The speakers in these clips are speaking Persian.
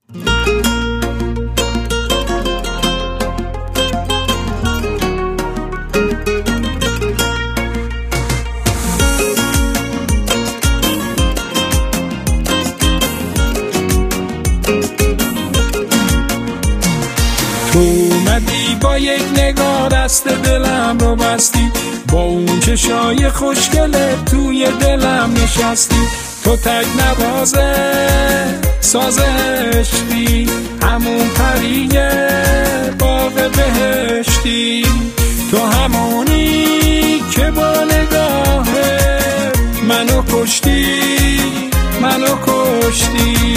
تو اومدی با یک نگاه دست دلم رو بستی، با اون چشای خوشگله توی دلم نشستی. تو تک نوازه ساز عشقی، همون پریه باغ بهشتی. تو همونی که با نگاهه منو کشتی، منو کشتی.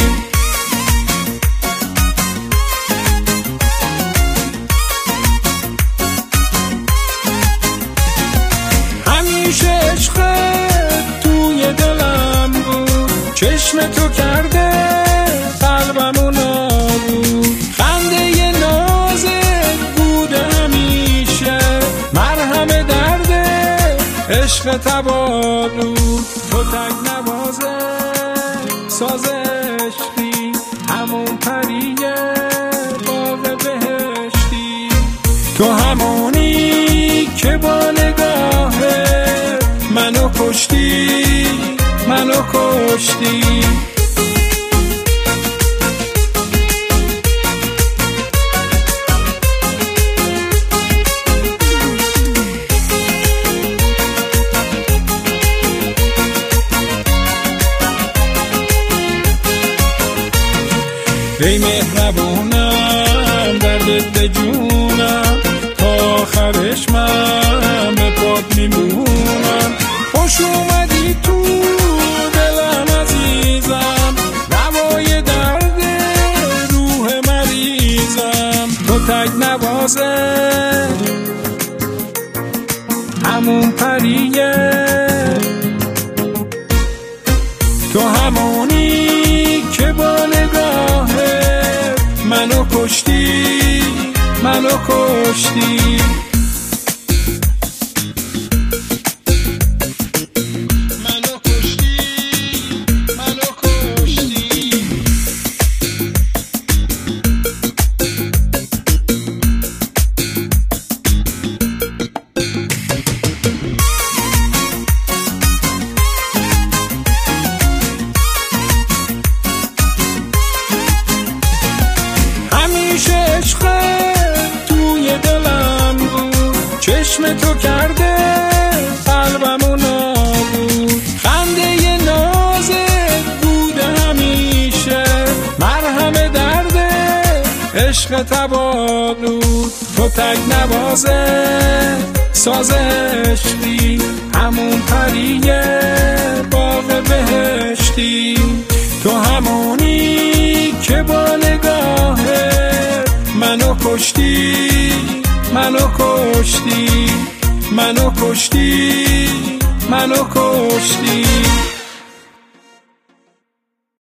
همیشه عشقت توی دلم بود، چشم تو کرده قلبمو نابود. خنده نازت بوده همیشه، مرهم درد عشق تبا بود. تو تک نوازه ساز عشقی، همون پریه باغ بهشتی. تو همونی که با نگاهه منو کشتی، منو کشتی. ای مهربونم دردت به جونم، تا آخرش من به پات میمونم. خوش اومدی تو دلم عزیزم، دوای درد روح مریضم. تو تک نوازه همون پریه، تو همونی که با نگاهه منو کشتی، منو کشتی. همیشه عشقت توی دلم بود، چشم تو کرده قلبمو نابود. خنده نازت بوده همیشه، مرهم درد عشق تبا بود. تو تک نوازه ساز عشقی، همون پریه باغ بهشتی. تو همونی که با نگاهه منو کشتی، منو کشتی، منو کشتی، منو کشتی.